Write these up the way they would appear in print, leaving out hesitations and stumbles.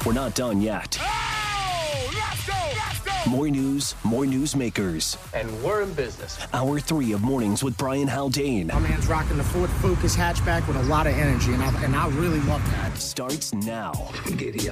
We're not done yet. Oh, let's go! More news, more newsmakers. And we're in business. Hour 3 of Mornings with Brian Haldane My man's rocking the Ford Focus hatchback with a lot of energy, and I really love that. starts now. Giddy up.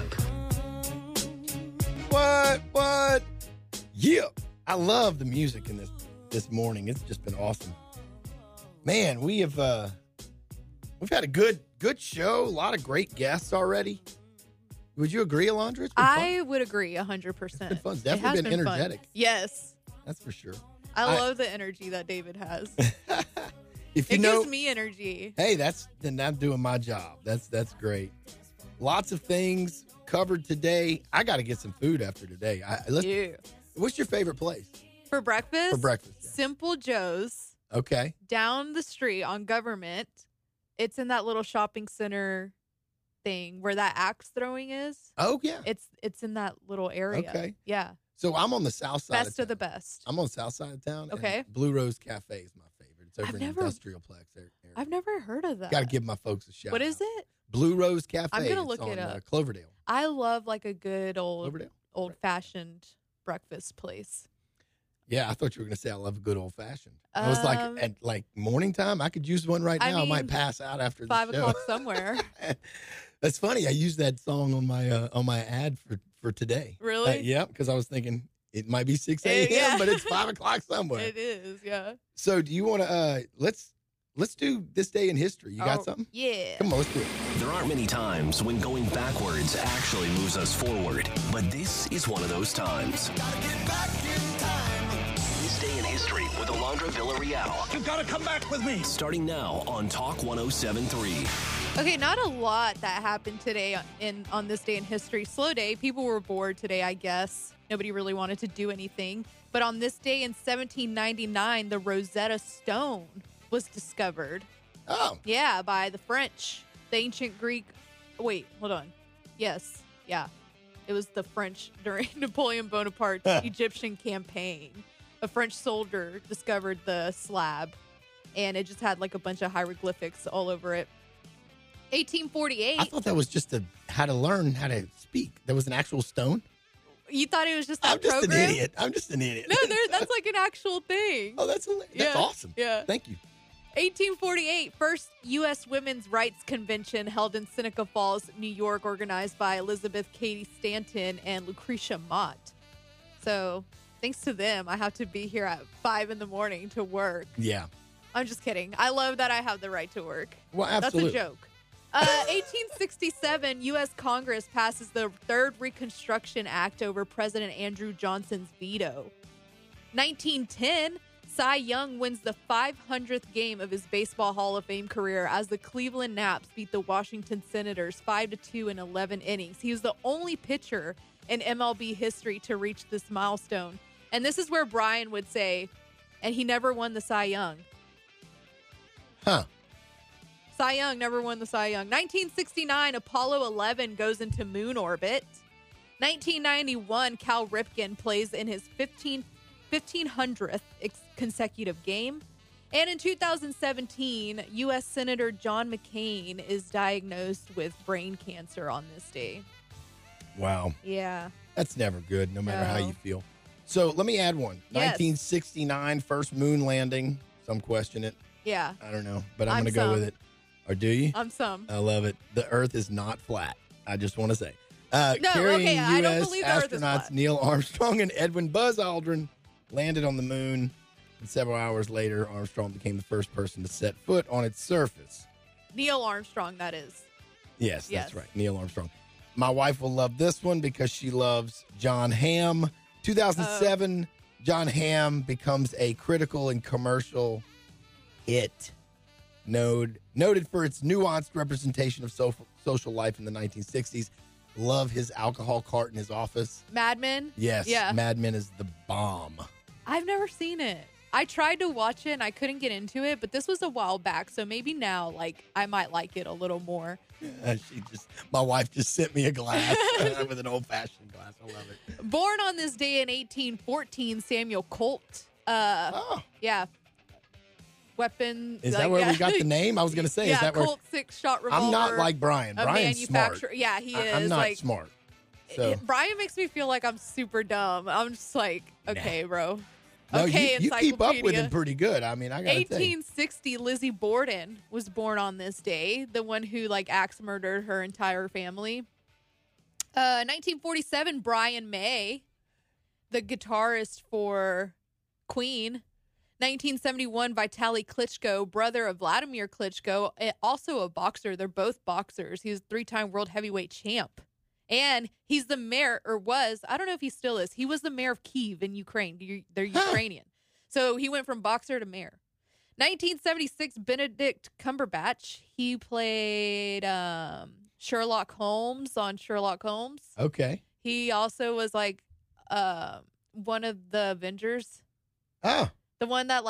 What? Yeah. I love the music in this morning. It's just been awesome. Man, we've had a good show. A lot of great guests already. Would you agree, Alondra? It's been I fun. would agree 100%. It's been fun. It's It has definitely been fun. energetic. Yes. That's for sure. I love the energy that David has. If you It know, gives me energy. hey, then I'm doing my job. That's great. Lots of things covered today. I got to get some food after today. Yeah. What's your favorite place For breakfast? for breakfast? Yeah. Simple Joe's Okay. down the street on Government. It's in that little shopping center thing where that axe throwing is. Oh yeah. It's in that little area. Okay. Yeah. So I'm on the south side. Best of the best. I'm on the south side of town. Okay. And Blue Rose Cafe is my favorite. It's over I've in never- Industrial Plex area. I've never heard of that. Got to give my folks a shout. What is it? Blue Rose Cafe. I'm gonna It's look it on, up. Cloverdale. I love like a good Cloverdale. old fashioned breakfast place. Yeah, I thought you were going to say I love a good old fashioned. I was like, Um, at like morning time, I could use one right I now. I might mean, pass out after the 5 show. o'clock somewhere. That's funny. I used that song on my ad for today. Really? Yeah, because I was thinking it might be 6 a.m., Yeah. but it's 5 o'clock somewhere. It is, yeah. So do you want to let's do this day in history? You got something? Yeah. Come on, let's do it. There aren't many times when going backwards actually moves us forward, but this is one of those times. This day in history with Alondra Villarreal. You gotta come back with me. Starting now on Talk 107.3. Okay, not a lot that happened today on this day in history. Slow day. People were bored today, I guess. Nobody really wanted to do anything. But on this day in 1799, the Rosetta Stone was discovered. Oh, Yeah, by the French. The ancient Greek. Wait, hold on. Yes, yeah. It was the French during Napoleon Bonaparte's Egyptian campaign. A French soldier discovered the slab, and it just had like a bunch of hieroglyphics all over it. 1848. I thought that was just how to learn how to speak. There was an actual stone. You thought it was just that I'm just program? an idiot. I'm just an idiot. No, that's like an actual thing. Oh, that's Yeah. awesome. Yeah. Thank you. 1848, first U.S. Women's Rights Convention held in Seneca Falls, New York, organized by Elizabeth Cady Stanton and Lucretia Mott. So, thanks to them, I have to be here at 5 in the morning to work. Yeah. I'm just kidding. I love that I have the right to work. Well, absolutely. That's a joke. 1867, U.S. Congress passes the Third Reconstruction Act over President Andrew Johnson's veto. 1910, Cy Young wins the 500th game of his Baseball Hall of Fame career as the Cleveland Naps beat the Washington Senators 5-2 in 11 innings. He was the only pitcher in MLB history to reach this milestone. And this is where Brian would say, and he never won the Cy Young. Huh. Cy Young never won the Cy Young. 1969, Apollo 11 goes into moon orbit. 1991, Cal Ripken plays in his 1500th consecutive game. And in 2017, U.S. Senator John McCain is diagnosed with brain cancer on this day. Wow. Yeah. That's never good, no matter how No. you feel. So let me add one. Yes. 1969, first moon landing. Some question it. Yeah. I don't know, but I'm I'm going to go some. with it. Or do you? I'm some. I love it. The Earth is not flat. I just want to say. No, Carrying okay, I don't U.S. believe the Earth is astronauts flat. Neil Armstrong and Edwin Buzz Aldrin landed on the moon. And several hours later, Armstrong became the first person to set foot on its surface. Neil Armstrong, that is. Yes, Yes. that's right. Neil Armstrong. My wife will love this one because she loves John Hamm. 2007, John Hamm becomes a critical and commercial hit. Noted for its nuanced representation of social life in the 1960s. Love his alcohol cart in his office. Mad Men? Yes, Yeah. Mad Men is the bomb. I've never seen it. I tried to watch it and I couldn't get into it, but this was a while back, so maybe now, like, I might like it a little more. My wife just sent me a glass with an old-fashioned glass. I love it. Born on this day in 1814, Samuel Colt. Yeah. Weapon. Is that where we got the name? I was going to say, is that where... Colt 6-shot revolver. I'm not like Brian. A Brian's smart. manufacturer. Yeah, he is. I'm not like, smart. So Brian makes me feel like I'm super dumb. I'm just like, okay, bro. no, Okay, you keep up with encyclopedia. him pretty good. I mean, I got to tell you. 1860, Lizzie Borden was born on this day, the one who axe murdered her entire family. 1947, Brian May, the guitarist for Queen. 1971, Vitaly Klitschko, brother of Vladimir Klitschko, also a boxer. They're both boxers. He was 3-time world heavyweight champ. And he's the mayor, or was, I don't know if he still is. He was the mayor of Kyiv in Ukraine. They're Ukrainian. So he went from boxer to mayor. 1976, Benedict Cumberbatch. He played Sherlock Holmes on Sherlock Holmes. Okay. He also was one of the Avengers. Oh, The one that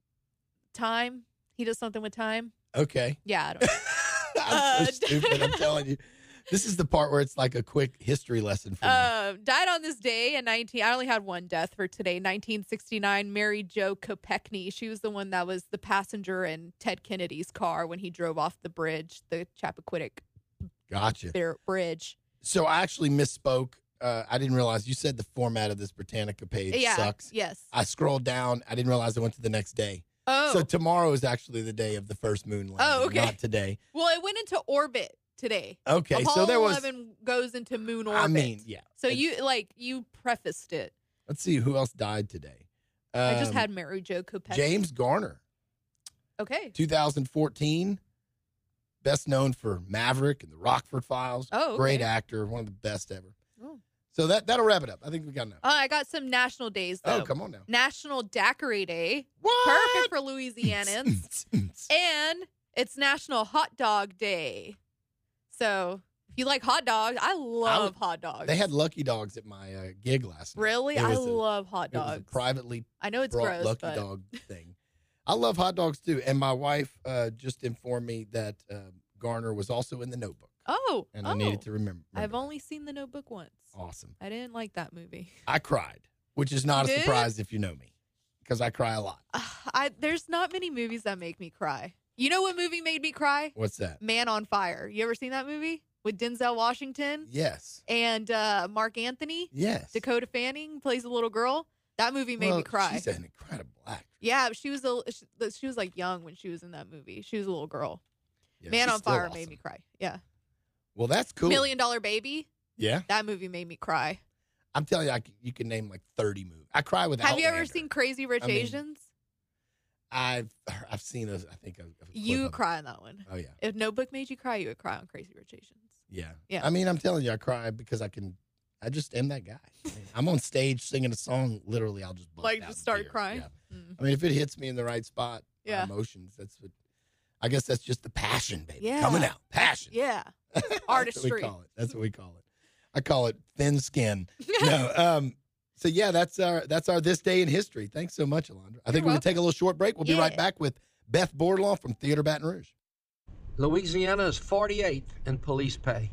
time. He does something with time. okay. Yeah, I don't know. I'm so stupid. I'm telling you. This is the part where it's like a quick history lesson for me. Died on this day in I only had one death for today. 1969, Mary Jo Kopechne. She was the one that was the passenger in Ted Kennedy's car when he drove off the bridge, the Chappaquiddick Gotcha. Bridge. So I actually misspoke. I didn't realize you said the format of this Britannica page sucks. Yes. I scrolled down. I didn't realize I went to the next day. Oh. So tomorrow is actually the day of the first moon landing. Oh, okay. Not today. Well, it went into orbit today. Okay, Apollo so there was. 11 goes into moon orbit. I mean, yeah. So you prefaced it. Let's see who else died today. I just had Mary Jo Kopechne. James Garner, Okay. 2014, best known for Maverick and the Rockford Files. Oh, okay. Great actor, one of the best ever. Oh. So that'll wrap it up. I think we got enough. I got some national days, though. Oh, come on now. National Daiquiri Day. What? Perfect for Louisianans. And it's National Hot Dog Day. So if you like hot dogs, I love hot dogs. They had Lucky Dogs at my gig last night. Really? It I was love hot It was dogs. a privately I know it's brought gross, Lucky but Dog thing. I love hot dogs too. And my wife just informed me that Garner was also in The Notebook. Oh. And I needed to remember. I've only seen The Notebook once. Awesome. I didn't like that movie. I cried, which is not You a did? surprise if you know me, because I cry a lot. There's not many movies that make me cry. You know what movie made me cry? What's that? Man on Fire. You ever seen that movie? With Denzel Washington Yes. and Mark Anthony. Yes. Dakota Fanning plays a little girl. That movie made me cry. She's an incredible actress. Yeah, she was young when she was in that movie. She was a little girl. Yeah, Man she's on still Fire awesome. made me cry. Yeah. Well, that's cool. $1 Million Baby. Yeah. That movie made me cry. I'm telling you, you can name like 30 movies. I cry with Have you ever Outlander. seen Crazy Rich I mean, Asians? I've seen I think a clip You of it. cry on that one. Oh yeah. If Notebook made you cry, you would cry on Crazy Rich Asians. Yeah. Yeah. I mean, I'm telling you, I cry because I just am that guy. I mean, I'm on stage singing a song. Literally, I'll just bust out Just in start tears. crying. Yeah. Mm. I mean, if it hits me in the right spot, my Yeah. emotions. I guess that's just the passion, baby, Yeah. coming out. Passion. Yeah. That's what Artistry. we call it. That's what we call it. I call it thin skin. No. So yeah, that's our This Day in History. Thanks so much, Alondra. I think we're gonna take a little short break. We'll be right back with Beth Bordelon from Theater Baton Rouge. Louisiana is 48th in police pay,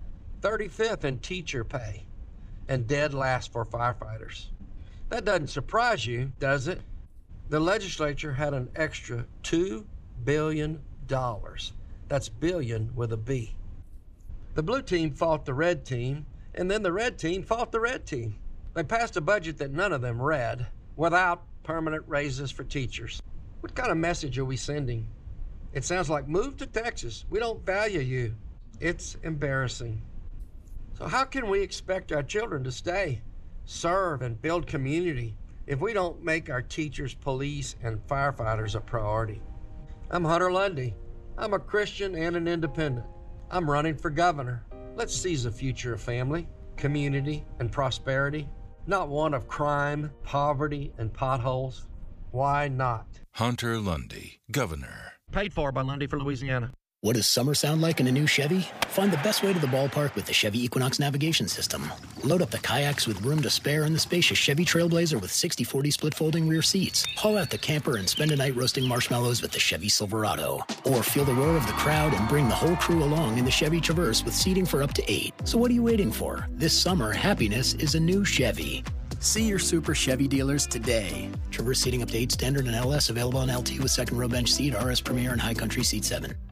35th in teacher pay, and dead last for firefighters. That doesn't surprise you, does it? The legislature had an extra $2 billion. That's billion with a B. The blue team fought the red team, and then the red team fought the red team. They passed a budget that none of them read, without permanent raises for teachers. What kind of message are we sending? It sounds like, move to Texas. We don't value you. It's embarrassing. So how can we expect our children to stay, serve, and build community if we don't make our teachers, police, and firefighters a priority? I'm Hunter Lundy. I'm a Christian and an independent. I'm running for governor. Let's seize a future of family, community, and prosperity, not one of crime, poverty, and potholes. Why not? Hunter Lundy, Governor. Paid for by Lundy for Louisiana. What does summer sound like in a new Chevy? Find the best way to the ballpark with the Chevy Equinox navigation system. Load up the kayaks with room to spare in the spacious Chevy Trailblazer with 60/40 split folding rear seats. Haul out the camper and spend a night roasting marshmallows with the Chevy Silverado. Or feel the roar of the crowd and bring the whole crew along in the Chevy Traverse with seating for up to 8. So what are you waiting for? This summer, happiness is a new Chevy. See your Super Chevy dealers today. Traverse seating up to 8 standard and LS available on LT with second row bench seat, RS Premier, and High Country Seat 7.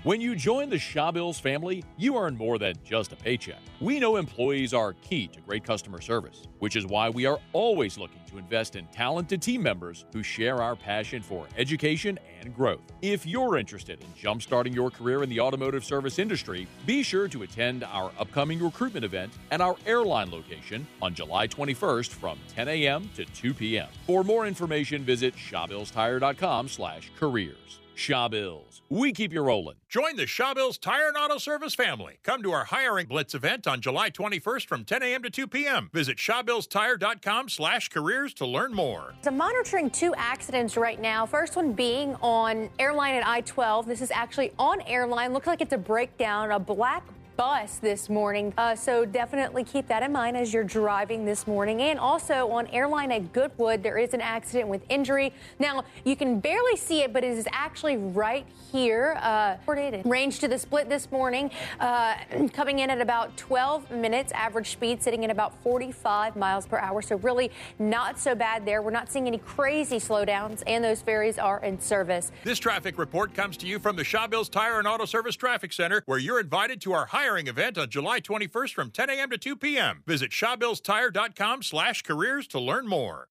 When you join the Shawbills family, you earn more than just a paycheck. We know employees are key to great customer service, which is why we are always looking to invest in talented team members who share our passion for education and growth. If you're interested in jumpstarting your career in the automotive service industry, be sure to attend our upcoming recruitment event at our airline location on July 21st from 10 a.m. to 2 p.m. For more information, visit ShawBillsTire.com/careers. Shawbills, we keep you rolling. Join the Shawbills Tire and Auto Service family. Come to our Hiring Blitz event on July 21st from 10 a.m. to 2 p.m. Visit ShawBillsTire.com/careers to learn more. I'm monitoring 2 accidents right now. First one being on Airline at I-12. This is actually on Airline. Looks like it's a breakdown, a black bus this morning. So definitely keep that in mind as you're driving this morning. And also on Airline at Goodwood, there is an accident with injury. Now, you can barely see it, but it is actually right here. Range to the split this morning, coming in at about 12 minutes. Average speed sitting at about 45 miles per hour. So really not so bad there. We're not seeing any crazy slowdowns, and those ferries are in service. This traffic report comes to you from the Shawbills Tire and Auto Service Traffic Center, where you're invited to our hiring event on July 21st from 10 a.m. to 2 p.m. Visit ShawBillsTire.com/careers to learn more.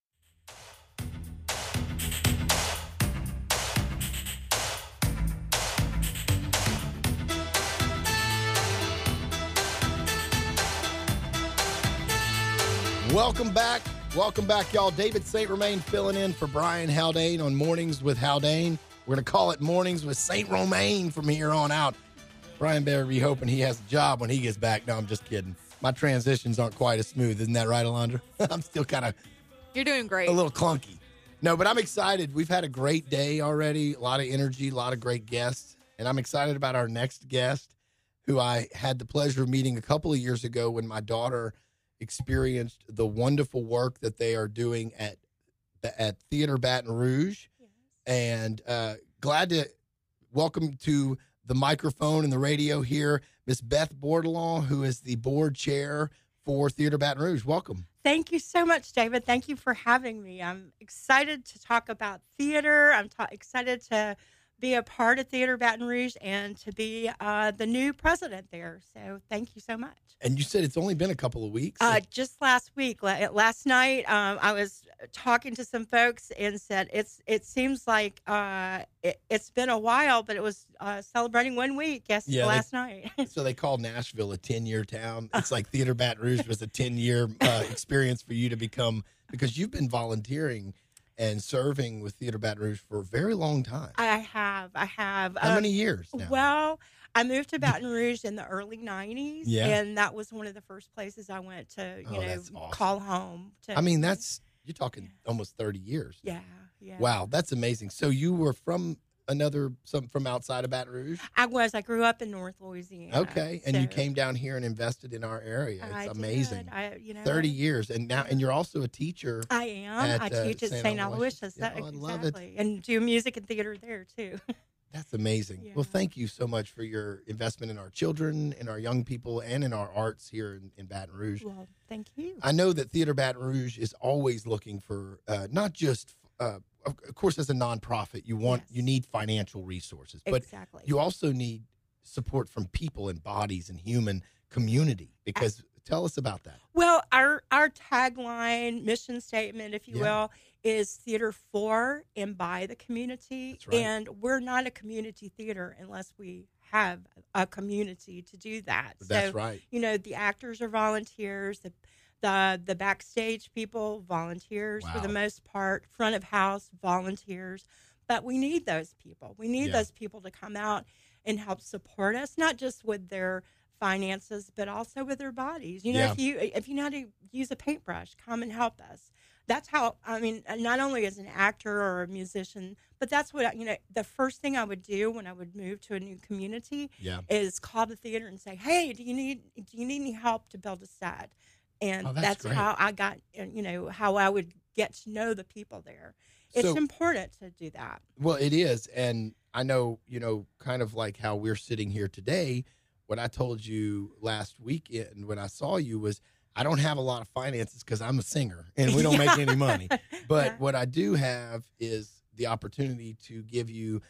Welcome back, y'all. David St. Romain filling in for Brian Haldane on Mornings with Haldane. We're going to call it Mornings with St. Romain from here on out. Brian better be hoping he has a job when he gets back. No, I'm just kidding. My transitions aren't quite as smooth. Isn't that right, Alondra? I'm still kind of... You're doing great. A little clunky. No, but I'm excited. We've had a great day already. A lot of energy, a lot of great guests. And I'm excited about our next guest, who I had the pleasure of meeting a couple of years ago when my daughter experienced the wonderful work that they are doing at Theater Baton Rouge. Yes. And glad to welcome to the microphone and the radio here, Miss Beth Bordelon, who is the board chair for Theater Baton Rouge. Welcome. Thank you so much, David. Thank you for having me. I'm excited to talk about theater. I'm excited to be a part of Theater Baton Rouge and to be the new president there. So thank you so much. And you said it's only been a couple of weeks? Just last week. Last night, I was talking to some folks and said it seems like it's been a while, but it was celebrating 1 week last night. So they call Nashville a 10-year town. It's like Theater Baton Rouge was a 10-year experience for you to become, because you've been volunteering and serving with Theater Baton Rouge for a very long time. I have. How many years now? Well, I moved to Baton Rouge in the early 90s, and that was one of the first places I went to, awesome. Call home. You're talking almost 30 years. Yeah. Wow, that's amazing. So you were from from outside of Baton Rouge? I was. I grew up in North Louisiana. Okay, and you came down here and invested in our area. It's amazing. 30 years, and you're also a teacher. I am. I teach at St. Aloysius. I love it. And do music and theater there, too. That's amazing. Yeah. Well, thank you so much for your investment in our children, in our young people, and in our arts here in Baton Rouge. Well, thank you. I know that Theater Baton Rouge is always looking for not just, of course, as a nonprofit, you need financial resources, but you also need support from people and bodies and human community. Because tell us about that. Well, our tagline, mission statement, if you will, is theater for and by the community. That's right. And we're not a community theater unless we have a community to do that. That's right. The actors are volunteers, the backstage people, volunteers for the most part, front of house, volunteers. But we need those people. We need those people to come out and help support us, not just with their finances, but also with their bodies. If you know how to use a paintbrush, come and help us. That's how, not only as an actor or a musician, but that's what, the first thing I would do when I would move to a new community is call the theater and say, hey, do you need any help to build a set? And that's great. How I got, how I would get to know the people there. It's important to do that. Well, it is. And I know, kind of like how we're sitting here today, what I told you last weekend when I saw you was, I don't have a lot of finances because I'm a singer and we don't make any money. But what I do have is the opportunity to give you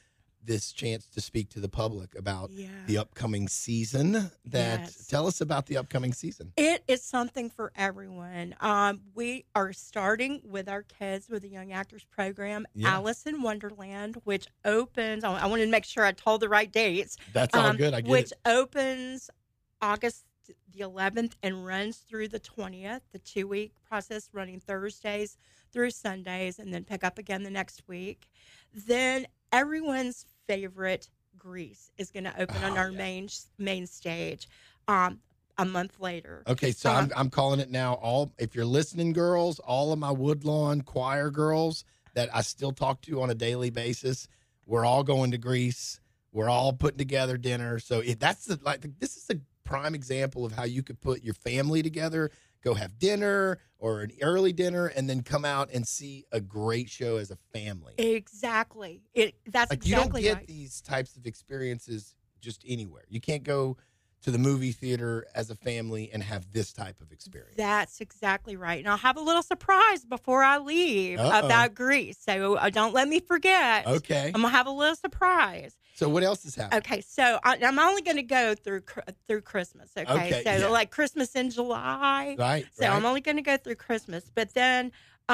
this chance to speak to the public about the upcoming season. Tell us about the upcoming season. It is something for everyone. We are starting with our kids with the Young Actors Program, Alice in Wonderland, which opens. I wanted to make sure I told the right dates. That's all good. I get which opens August the 11th and runs through the 20th. The 2-week process, running Thursdays through Sundays, and then pick up again the next week. Then everyone's favorite, Grease, is going to open on our main stage a month later. Okay, so I'm calling it now. If you're listening, girls, all of my Woodlawn choir girls that I still talk to on a daily basis, we're all going to Grease. We're all putting together dinner. So this is a prime example of how you could put your family together, go have dinner or an early dinner, and then come out and see a great show as a family. Exactly. That's exactly you don't get right. these types of experiences just anywhere. You can't go to the movie theater as a family and have this type of experience. That's exactly right. And I'll have a little surprise before I leave about Grease. So don't let me forget. Okay. I'm going to have a little surprise. So what else is happening? Okay, so I'm only going to go through Christmas. Okay, so like Christmas in July. Right. So I'm only going to go through Christmas, but then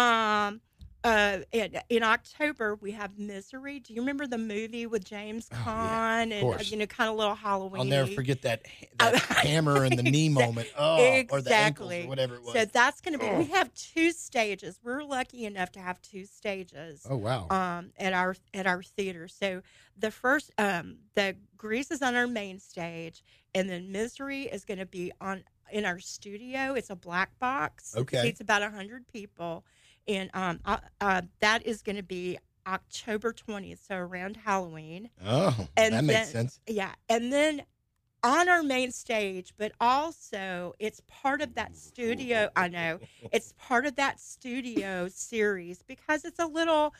in October we have Misery. Do you remember the movie with James Caan and kind of little Halloween? I'll never forget that hammer and the knee moment. Exactly. Or the ankles or whatever it was. So that's going to be. We have 2 stages. We're lucky enough to have 2 stages. Oh wow! At our theater. So the first, the Grease is on our main stage, and then Misery is going to be in our studio. It's a black box. Okay. It seats about 100 people, and that is going to be October 20th, so around Halloween. Oh, and that makes sense. Yeah, and then on our main stage, but also it's part of that studio. I know it's part of that studio series because it's a little.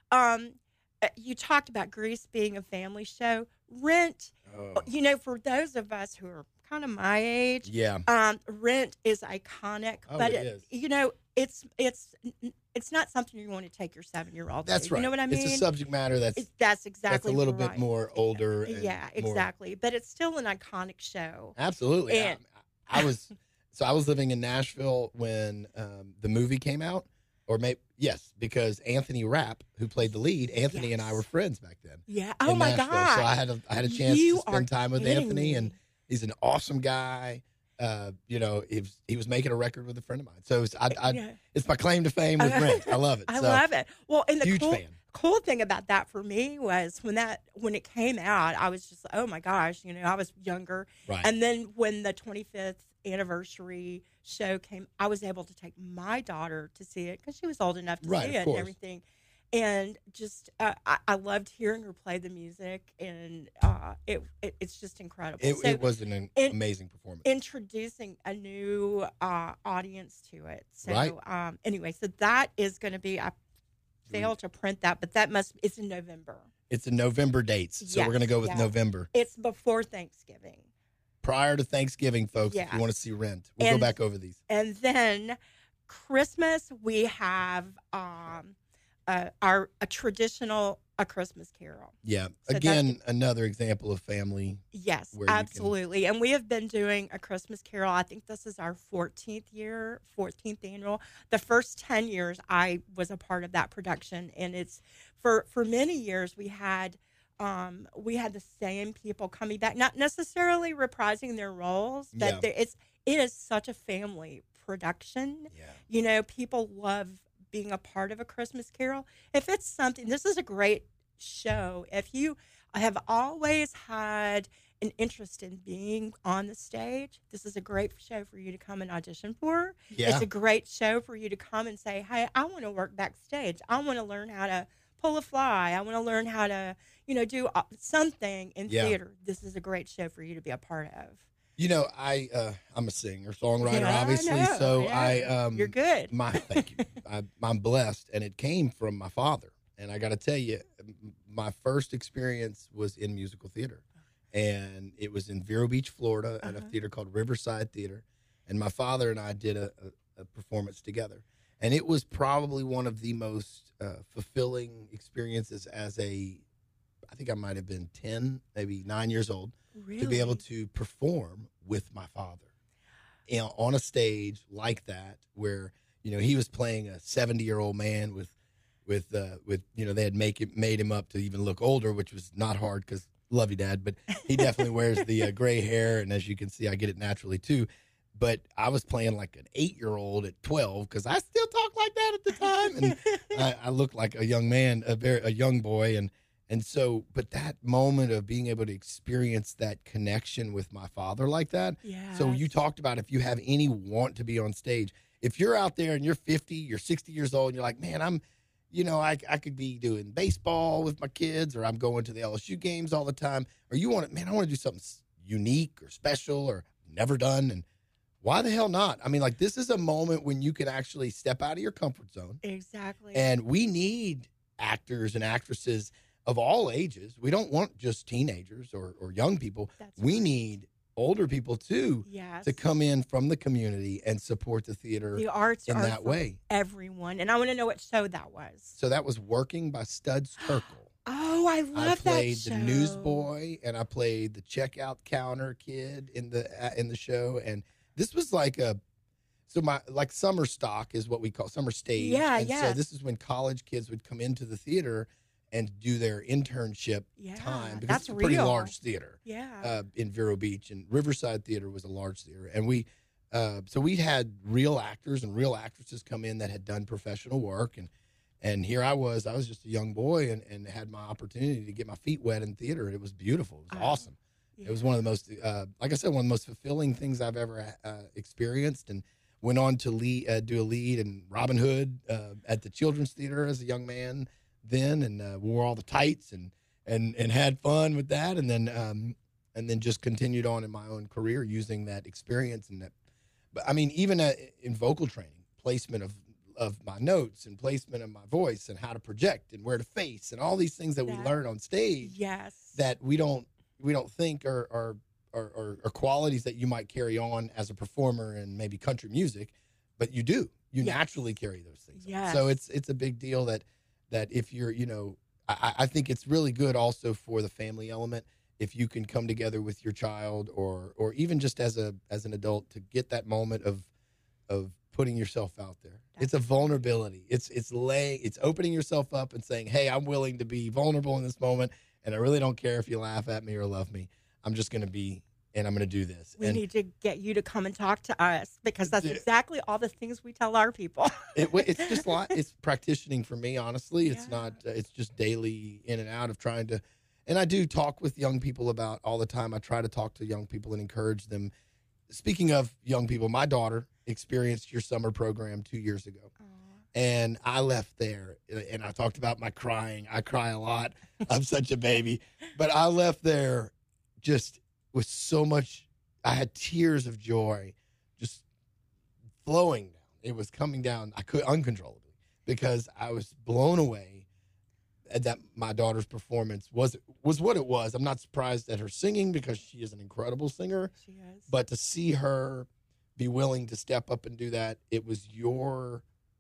You talked about Grease being a family show. Rent, for those of us who are kind of my age, Rent is iconic. But it is. It's not something you want to take your 7-year-old. That's right. You know what I mean? It's a subject matter that's exactly that's a little right. bit more older. And exactly. But it's still an iconic show. Absolutely. And, I was living in Nashville when the movie came out. Or maybe because Anthony Rapp, who played the lead, Anthony and I were friends back then. Yeah. Oh my Nashville. God. So I had a chance to spend time with Anthony, and he's an awesome guy. He was making a record with a friend of mine. So it's my claim to fame with Rent. I love it. I love it. Well, and the huge fan. Cool thing about that for me was when it came out, I was just, oh my gosh, I was younger. Right. And then when the 25th anniversary show came, I was able to take my daughter to see it because she was old enough to see it and everything. And just, I loved hearing her play the music, and it's just incredible. It was an amazing performance. Introducing a new audience to it. So anyway, so that is going to be, I failed to print that, but it's in November. It's in November dates, so we're going to go with November. It's before Thanksgiving. Prior to Thanksgiving, folks, if you want to see Rent. We'll go back over these. And then Christmas, we have a traditional A Christmas Carol. Yeah. So again, another example of family. Yes, absolutely. And we have been doing A Christmas Carol. I think this is our 14th annual. The first 10 years I was a part of that production. And it's for many years we had the same people coming back, not necessarily reprising their roles, but it is such a family production. Yeah. People love being a part of A Christmas Carol. If it's something, this is a great show. If you have always had an interest in being on the stage, this is a great show for you to come and audition for. Yeah. It's a great show for you to come and say, hey, I want to work backstage. I want to learn how to pull a fly. I want to learn how to, do something in theater. This is a great show for you to be a part of. I'm a singer, songwriter, obviously. So you're good. Thank you. I'm blessed, and it came from my father. And I got to tell you, my first experience was in musical theater, and it was in Vero Beach, Florida, at a theater called Riverside Theater. And my father and I did a performance together, and it was probably one of the most fulfilling experiences as a I think I might have been 10, maybe 9 years old, Really? to be able to perform with my father, on a stage like that, where he was playing a 70-year-old man with they had made him up to even look older, which was not hard because love you, Dad, but he definitely wears the gray hair, and as you can see, I get it naturally too. But I was playing like an 8-year-old at 12 because I still talk like that at the time, and I looked like a young man, a young boy, and so. But that moment of being able to experience that connection with my father like that. Yes. So you talked about if you have any want to be on stage, if you're out there and you're 50, you're 60 years old, and you're like, man, I could be doing baseball with my kids, or I'm going to the LSU games all the time, or I want to do something unique or special or never done, and why the hell not? I mean, like, this is a moment when you can actually step out of your comfort zone. Exactly. And we need actors and actresses of all ages. We don't want just teenagers or young people. We need older people too, yes, to come in from the community and support the theater. The arts in are that for way. Everyone, and I want to know what show that was. So that was Working by Studs Terkel. Oh, I love that show. I played the newsboy, and I played the checkout counter kid in the show, and this was like summer stock is what we call summer stage. Yeah, and yes. So this is when college kids would come into the theater and do their internship time, because that's it's a pretty real. large theater. Yeah. In Vero Beach, and Riverside Theater was a large theater, and we had real actors and real actresses come in that had done professional work, and here I was just a young boy and had my opportunity to get my feet wet in theater, and it was beautiful. It was awesome. Yeah. It was one of the most, like I said, one of the most fulfilling things I've ever experienced, and went on to do a lead in Robin Hood at the Children's Theater as a young man then, and wore all the tights and had fun with that, and then just continued on in my own career using that experience and that. But I mean, even in vocal training, placement of my notes and placement of my voice and how to project and where to face and all these things that we learn on stage. Yes. That we don't think are qualities that you might carry on as a performer in maybe country music, but you do. You naturally carry those things. Yes. So it's a big deal that if you're, I think it's really good also for the family element if you can come together with your child or even just as an adult to get that moment of putting yourself out there. It's a vulnerability. It's opening yourself up and saying, hey, I'm willing to be vulnerable in this moment, and I really don't care if you laugh at me or love me. I'm just going to be, and I'm going to do this. We need to get you to come and talk to us, because that's exactly all the things we tell our people. It's just it's practicing for me, honestly. It's not, it's just daily in and out of trying to, and I do talk with young people about all the time. I try to talk to young people and encourage them. Speaking of young people, my daughter experienced your summer program 2 years ago. And I left there, and I talked about my crying. I cry a lot. I'm such a baby. But I left there just with so much, I had tears of joy just flowing down. It was coming down. I could uncontrollably, because I was blown away that my daughter's performance was what it was. I'm not surprised at her singing, because she is an incredible singer. She is. But to see her be willing to step up and do that, it was your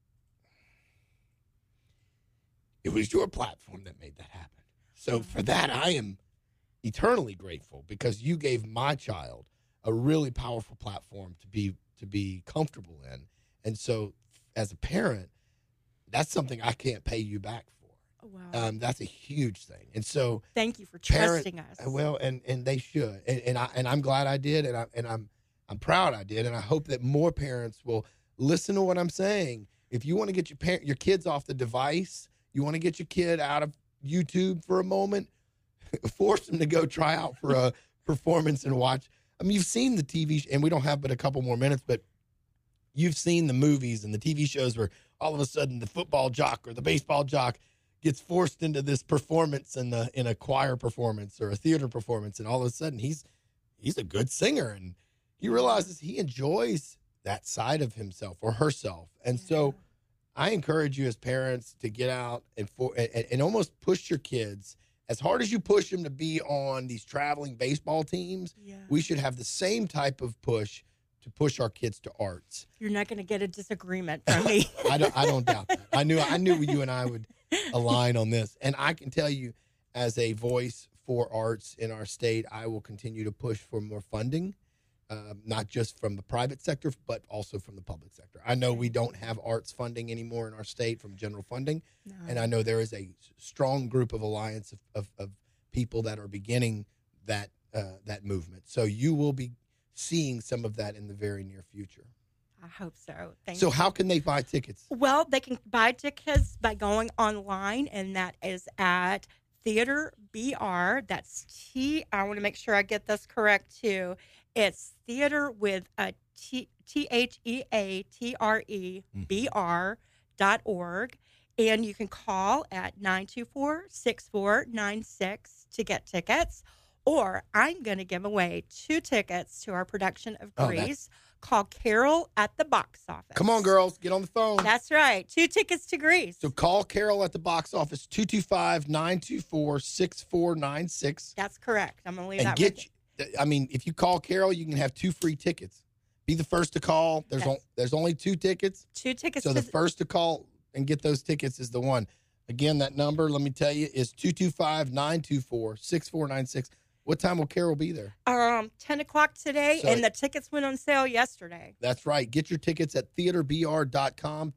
platform that made that happen. So for that, I am eternally grateful, because you gave my child a really powerful platform to be comfortable in. And so as a parent, that's something I can't pay you back for. Oh, wow. That's a huge thing. And so thank you for trusting us. Well, and they should. And I'm glad I did, and I'm proud I did, and I hope that more parents will listen to what I'm saying. If you want to get your kids off the device, you want to get your kid out of YouTube for a moment, force them to go try out for a performance and watch. I mean, you've seen the TV, and we don't have but a couple more minutes, but you've seen the movies and the TV shows where all of a sudden the football jock or the baseball jock gets forced into this performance in a choir performance or a theater performance, and all of a sudden he's a good singer, and he realizes he enjoys that side of himself or herself. And so I encourage you as parents to get out and almost push your kids as hard as you push them to be on these traveling baseball teams. Yeah. We should have the same type of push to push our kids to arts. You're not going to get a disagreement from me. I don't doubt that. I knew you and I would align on this. And I can tell you, as a voice for arts in our state, I will continue to push for more funding, not just from the private sector, but also from the public sector. I know we don't have arts funding anymore in our state from general funding, and I know there is a strong group of alliance of people that are beginning that movement. So you will be seeing some of that in the very near future. I hope so. Thank So you. how can they buy tickets? Well, they can buy tickets by going online, and that is at Theater BR. That's I want to make sure I get this correct, too. It's theater with a TheaterBR.org. And you can call at 924-6496 to get tickets. Or I'm going to give away 2 tickets to our production of Grease called Carol at the Box Office. Come on, girls. Get on the phone. That's right. 2 tickets to Grease. So call Carol at the box office, 225-924-6496. That's correct. I'm going to leave And that get with you. if you call Carol, you can have 2 free tickets. Be the first to call. There's only 2 tickets. 2 tickets. So the first to call and get those tickets is the one. Again, that number, let me tell you, is 225-924-6496. What time will Carol be there? 10 o'clock today, So and the tickets went on sale yesterday. That's right. Get your tickets at theaterbr.com,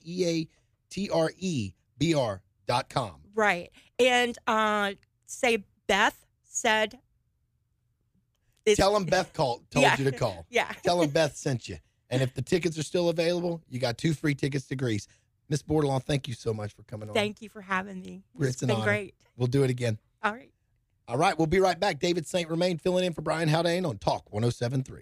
TheaterBR.com. Right. And say Beth said. Tell them Beth told you to call. Yeah. Tell them Beth sent you. And if the tickets are still available, you got 2 free tickets to Grease. Miss Bordelon, thank you so much for coming on. Thank you for having me. It's been an honor. great. We'll do it again. All right. All right, we'll be right back. David St. Remain filling in for Brian Haldane on Talk 107.3.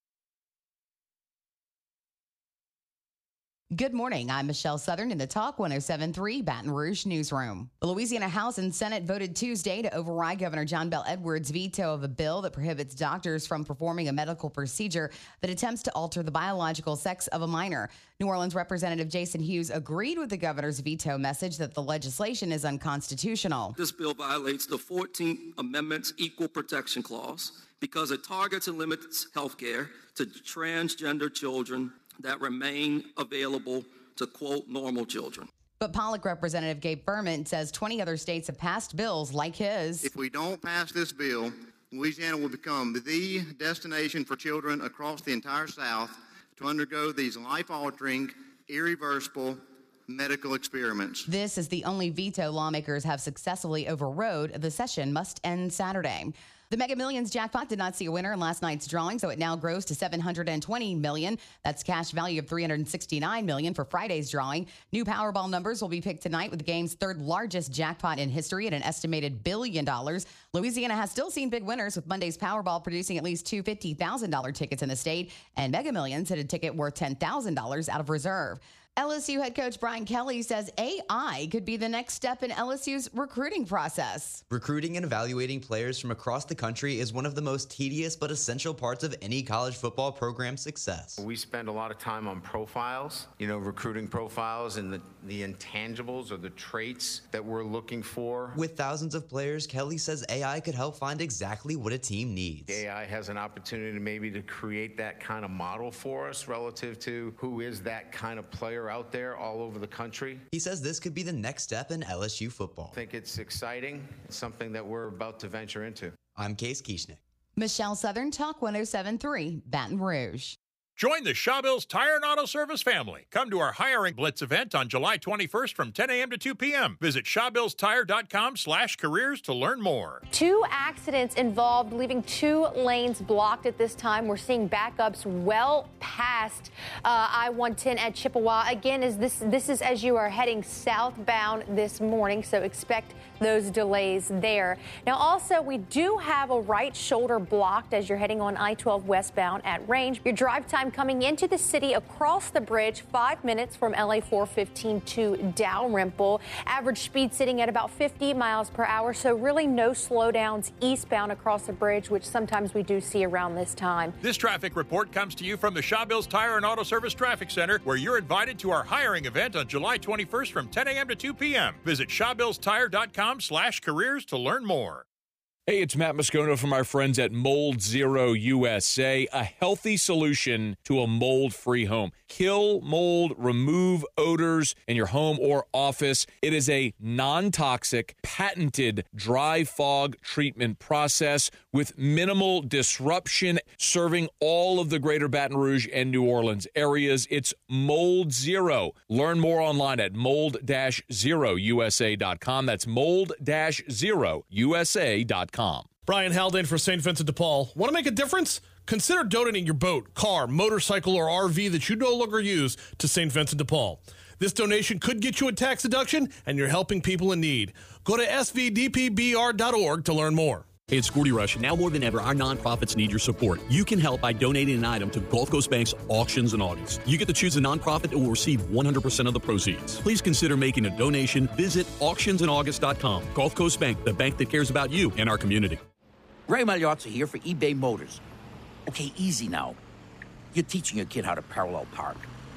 Good morning. I'm Michelle Southern in the Talk 107.3 Baton Rouge newsroom. The Louisiana House and Senate voted Tuesday to override Governor John Bel Edwards' veto of a bill that prohibits doctors from performing a medical procedure that attempts to alter the biological sex of a minor. New Orleans Representative Jason Hughes agreed with the governor's veto message that the legislation is unconstitutional. This bill violates the 14th Amendment's Equal Protection Clause because it targets and limits health care to transgender children that remain available to, quote, normal children. But Pollock Representative Gabe Berman says 20 other states have passed bills like his. If we don't pass this bill, Louisiana will become the destination for children across the entire South to undergo these life-altering, irreversible medical experiments. This is the only veto lawmakers have successfully overrode. The session must end Saturday. The Mega Millions jackpot did not see a winner in last night's drawing, so it now grows to $720 million. That's cash value of $369 million for Friday's drawing. New Powerball numbers will be picked tonight with the game's 3rd largest jackpot in history at an estimated $1 billion. Louisiana has still seen big winners, with Monday's Powerball producing at least 2 $50,000 tickets in the state, and Mega Millions hit a ticket worth $10,000 out of reserve. LSU head coach Brian Kelly says AI could be the next step in LSU's recruiting process. Recruiting and evaluating players from across the country is one of the most tedious but essential parts of any college football program's success. We spend a lot of time on profiles, recruiting profiles and the intangibles or the traits that we're looking for. With thousands of players, Kelly says AI could help find exactly what a team needs. AI has an opportunity to create that kind of model for us relative to who is that kind of player out there all over the country. He says this could be the next step in LSU football. I think it's exciting. It's something that we're about to venture into. I'm Case Kieschnick. Michelle Southern, Talk 107.3, Baton Rouge. Join the Shawbills Tire and Auto Service family. Come to our Hiring Blitz event on July 21st from 10 a.m. to 2 p.m. Visit ShawbillsTire.com/careers to learn more. 2 accidents involved, leaving 2 lanes blocked at this time. We're seeing backups well past I-110 at Chippewa. Again, this is as you are heading southbound this morning, so expect those delays there. Now, also, we do have a right shoulder blocked as you're heading on I-12 westbound at Range. Your drive time coming into the city across the bridge, 5 minutes from LA 415 to Dalrymple. Average speed sitting at about 50 miles per hour, so really no slowdowns eastbound across the bridge, which sometimes we do see around this time. This traffic report comes to you from the Shawbills Tire and Auto Service Traffic Center, where you're invited to our hiring event on July 21st from 10 a.m. to 2 p.m. Visit ShawbillsTire.com/careers to learn more. Hey, it's Matt Moscona from our friends at Mold Zero USA, a healthy solution to a mold-free home. Kill mold, remove odors in your home or office. It is a non-toxic, patented dry fog treatment process with minimal disruption, serving all of the greater Baton Rouge and New Orleans areas. It's Mold Zero. Learn more online at mold-zerousa.com. That's mold-zerousa.com. Brian Haldane for St. Vincent de Paul. Want to make a difference? Consider donating your boat, car, motorcycle, or RV that you no longer use to St. Vincent de Paul. This donation could get you a tax deduction, and you're helping people in need. Go to svdpbr.org to learn more. Hey, it's Gordy Rush. Now more than ever, our nonprofits need your support. You can help by donating an item to Gulf Coast Bank's Auctions in August. You get to choose a nonprofit that will receive 100% of the proceeds. Please consider making a donation. Visit auctionsinaugust.com. Gulf Coast Bank, the bank that cares about you and our community. Ray Magliozzi here for eBay Motors. Okay, easy now. You're teaching your kid how to parallel park.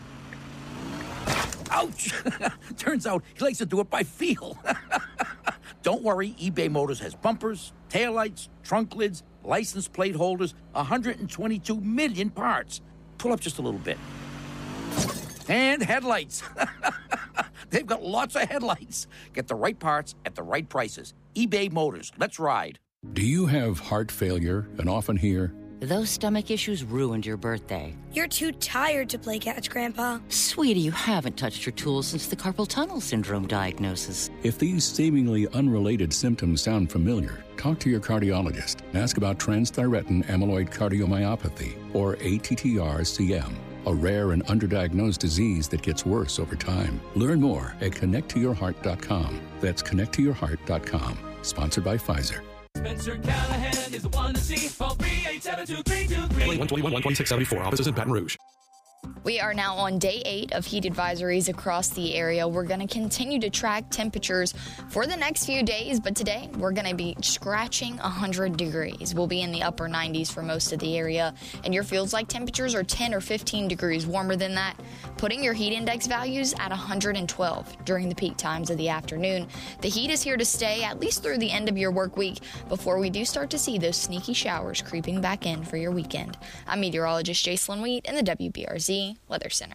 Ouch! Turns out he likes to do it by feel. Don't worry, eBay Motors has bumpers, taillights, trunk lids, license plate holders, 122 million parts. Pull up just a little bit. And headlights. They've got lots of headlights. Get the right parts at the right prices. eBay Motors. Let's ride. Do you have heart failure and often hear, "Those stomach issues ruined your birthday"? "You're too tired to play catch, Grandpa." Sweetie, you haven't touched your tools since the carpal tunnel syndrome diagnosis. If these seemingly unrelated symptoms sound familiar, talk to your cardiologist and ask about transthyretin amyloid cardiomyopathy, or ATTR-CM, a rare and underdiagnosed disease that gets worse over time. Learn more at connecttoyourheart.com. That's connecttoyourheart.com. Sponsored by Pfizer. Spencer Callahan is the one to see. Call 387-2323. 121-12674. Offices in Baton Rouge. We are now on day 8 of heat advisories across the area. We're going to continue to track temperatures for the next few days, but today we're going to be scratching 100 degrees. We'll be in the upper 90s for most of the area, and your feels like temperatures are 10 or 15 degrees warmer than that, putting your heat index values at 112 during the peak times of the afternoon. The heat is here to stay at least through the end of your work week before we do start to see those sneaky showers creeping back in for your weekend. I'm meteorologist Jacelyn Wheat in the WBRZ Weather Center.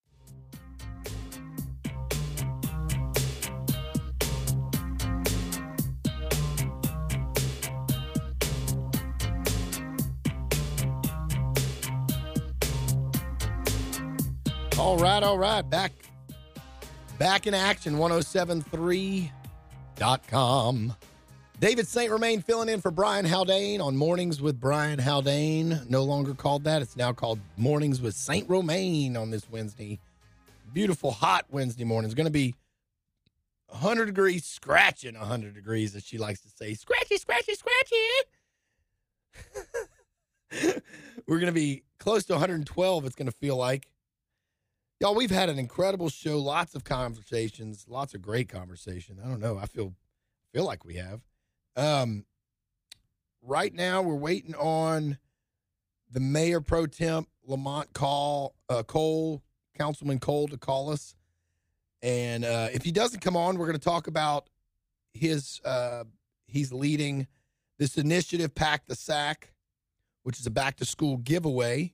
All right. Back in action, 1073.com. David St. Romain filling in for Brian Haldane on Mornings with Brian Haldane. No longer called that. It's now called Mornings with St. Romain on this Wednesday. Beautiful, hot Wednesday morning. It's going to be 100 degrees, scratching 100 degrees, as she likes to say. Scratchy, scratchy, scratchy. We're going to be close to 112, it's going to feel like. Y'all, we've had an incredible show. Lots of conversations. Lots of great conversation. I don't know. I feel like we have. Right now, we're waiting on the Mayor Pro Temp, Lamont Cole, Councilman Cole, to call us. And if he doesn't come on, we're going to talk about he's leading this initiative, Pack the Sack, which is a back-to-school giveaway.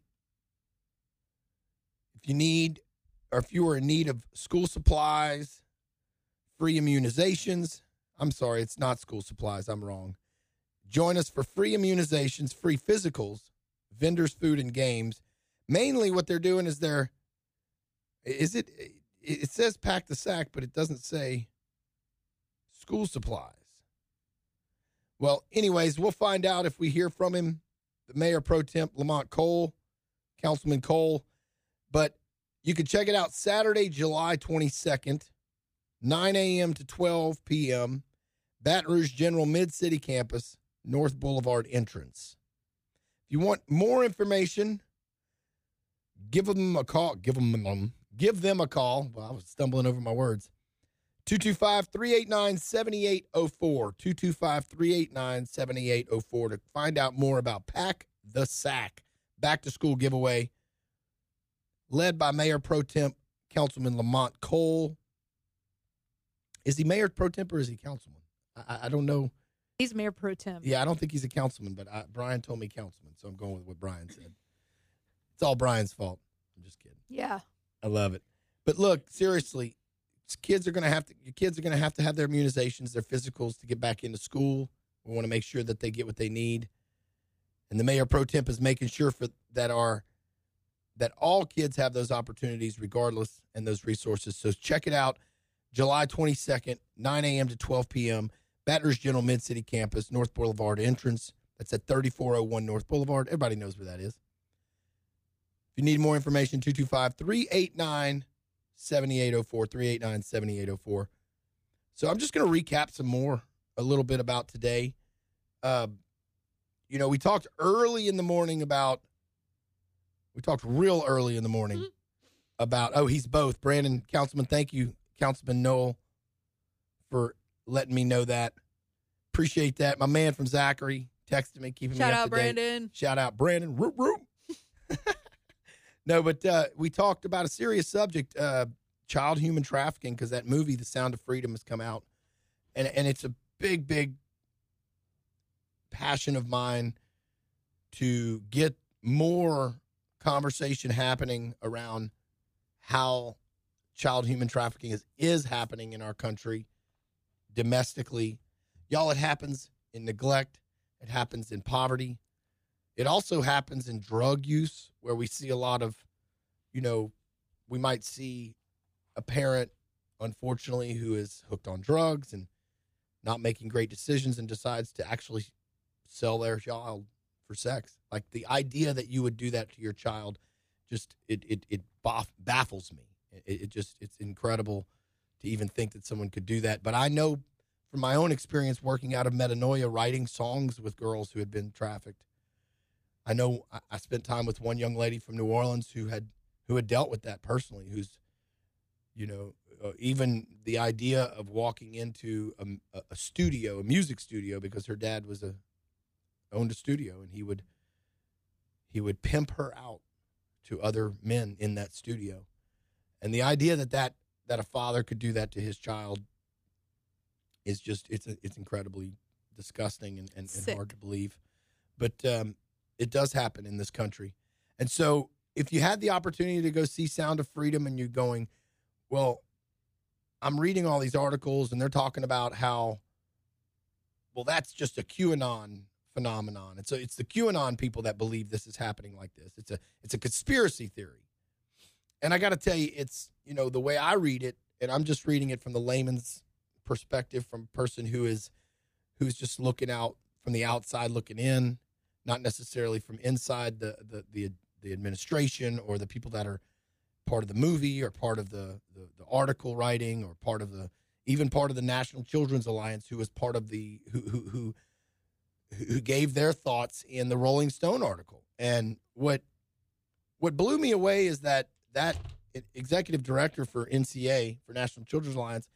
If you are in need of school supplies, free immunizations. I'm sorry, it's not school supplies. I'm wrong. Join us for free immunizations, free physicals, vendors, food, and games. Mainly what they're doing is it says Pack the Sack, but it doesn't say school supplies. Well, anyways, we'll find out if we hear from him, the Mayor Pro Temp, Lamont Cole, Councilman Cole. But you can check it out Saturday, July 22nd, 9 a.m. to 12 p.m., Baton Rouge General Mid-City Campus, North Boulevard entrance. If you want more information, give them a call. Give them a call. Well, I was stumbling over my words. 225-389-7804. 225-389-7804 to find out more about Pack the Sack, back-to-school giveaway, led by Mayor Pro Temp Councilman Lamont Cole. Is he Mayor Pro Temp or is he Councilman? I don't know He's mayor pro tem. Yeah, I don't think he's a councilman, but Brian told me councilman, so I'm going with what Brian said. It's all Brian's fault. I'm just kidding. Yeah. I love it. But look, seriously, your kids are going to have to have their immunizations, their physicals to get back into school. We want to make sure that they get what they need. And the mayor pro temp is making sure that all kids have those opportunities regardless and those resources. So check it out. July 22nd, 9 a.m. to 12 p.m., Baton Rouge General Mid-City Campus, North Boulevard entrance. That's at 3401 North Boulevard. Everybody knows where that is. If you need more information, 225-389-7804, 389-7804. So I'm just going to recap a little bit about today. We talked real early in the morning about, he's both. Brandon, Councilman, thank you, Councilman Noel, for letting me know that. Appreciate that. My man from Zachary texted me, keeping me up to date. Shout out, Brandon. Shout out, Brandon. Roop, roop. No, but we talked about a serious subject, child human trafficking, because that movie, The Sound of Freedom, has come out. And it's a big, big passion of mine to get more conversation happening around how child human trafficking is happening in our country domestically. Y'all, it happens in neglect. It happens in poverty. It also happens in drug use, where we see a lot of, we might see a parent, unfortunately, who is hooked on drugs and not making great decisions and decides to actually sell their child for sex. Like, the idea that you would do that to your child, just, it baffles me. It's incredible to even think that someone could do that. But I know from my own experience working out of Metanoia, writing songs with girls who had been trafficked. I know I spent time with one young lady from New Orleans who had dealt with that personally, who's, even the idea of walking into a studio, a music studio, because her dad owned a studio, and he would pimp her out to other men in that studio. And the idea that a father could do that to his child is just, it's incredibly disgusting and hard to believe. But it does happen in this country. And so if you had the opportunity to go see Sound of Freedom and you're going, well, I'm reading all these articles and they're talking about how, well, that's just a QAnon phenomenon. And so it's the QAnon people that believe this is happening like this. It's a conspiracy theory. And I got to tell you, it's, the way I read it, and I'm just reading it from the layman's perspective, from a person who's just looking out from the outside looking in, not necessarily from inside the administration or the people that are part of the movie or part of the article writing or part of the National Children's Alliance, who was part of who gave their thoughts in the Rolling Stone article. And what blew me away is that executive director for NCA, for National Children's Alliance,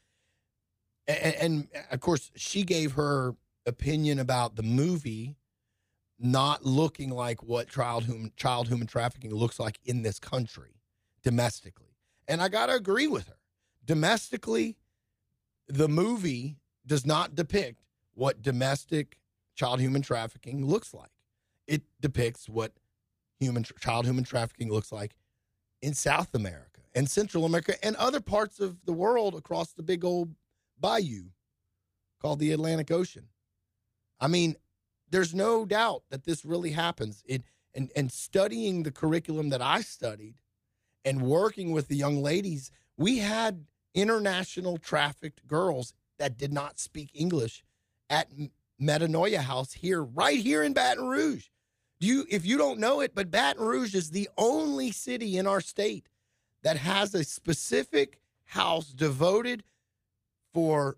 and of course she gave her opinion about the movie not looking like what child human trafficking looks like in this country domestically. And I got to agree with her. Domestically, the movie does not depict what domestic child human trafficking looks like. It depicts what child human trafficking looks like in South America and Central America and other parts of the world across the big old bayou called the Atlantic Ocean. I mean, there's no doubt that this really happens. And studying the curriculum that I studied and working with the young ladies, we had international trafficked girls that did not speak English at Metanoia House right here in Baton Rouge. If you don't know it, but Baton Rouge is the only city in our state that has a specific house devoted for